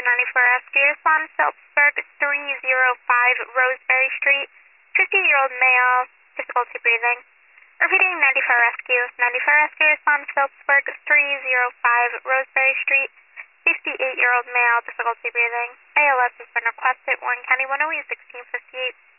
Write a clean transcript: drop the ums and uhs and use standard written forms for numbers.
94 Rescue, respond Phillipsburg 305 Roseberry Street, 50-year-old male, difficulty breathing. Repeating 94 Rescue. 94 Rescue, respond Phillipsburg 305 Roseberry Street, 58-year-old male, difficulty breathing. ALS has been requested, Warren County 108, 1658.